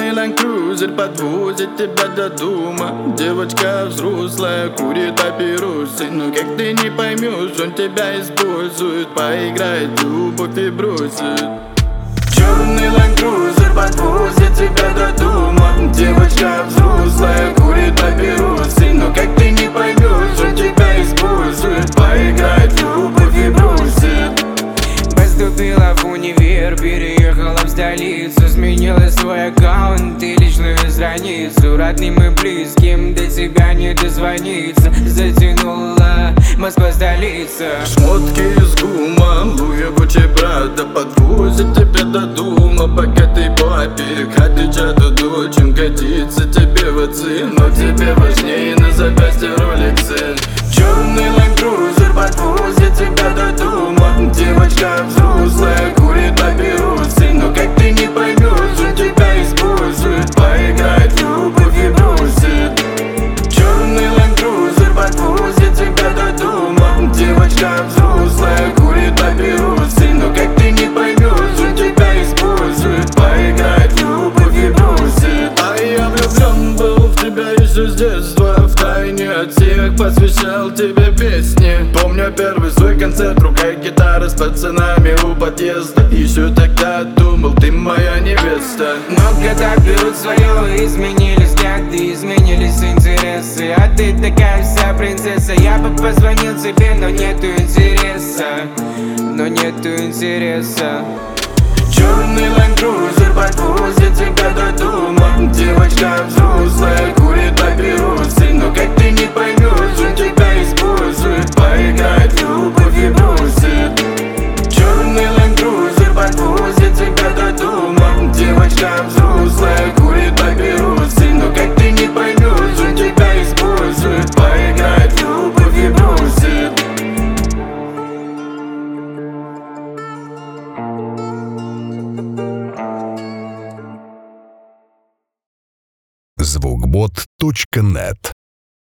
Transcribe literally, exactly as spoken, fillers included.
Черный Land Cruiser подвозит тебя до дома. Девочка взрослая, курит папиросы. Но как ты не поймешь, он тебя использует. Поиграет в любовь и бросит. Черный Land Cruiser подвозит тебя до дома. Девочка взрослая, курит папиросы. Но как ты не поймешь, он тебя использует. Поиграет в любовь и бросит. Поступила в универ, переехала в столицу. Сменила свой аккаунт и личную страницу. Родным и близким до тебя не дозвониться. Затянула Москва столица. Шмотки из гума, Луи Гуччи Прада подвозит тебя до дома. Богатый папик, отвечает дочь, годится тебе в отцы. Но тебе важнее на запястье роликсы. Черный Land Cruiser подвозит тебя до дома. Девочка взрослая, курит папиросы. Но как ты не поймешь, он тебя использует. Поиграет в любовь и бросит. Черный Land Cruiser подвозит тебя до дома. Девочка взрослая, курит папиросы. Но как ты не поймешь, он тебя использует. Поиграет в любовь и бросит. А я влюблен был в тебя еще с детства. Втайне от всех посвящал тебе песни. Помню первый свой концерт, рука гитара с пацанами у подъезда. Еще тогда думал, ты моя невеста. Но года берут свое, изменились взгляды, изменились интересы. А ты такая вся принцесса. Я бы позвонил тебе, но нету интереса. Но нету интереса. Черный Land Cruiser подвозит тебя до дома. Девочка взрослая, курит папиросы. Но как ты не поймешь, он тебя использует. Поиграет в любовь и бросит. Черный Land Cruiser подвозит тебя до дома. Девочка взрослая, курит папиросы. Но как ты не поймешь, он тебя использует. Поиграет в любовь и бросит. звукбот точка нет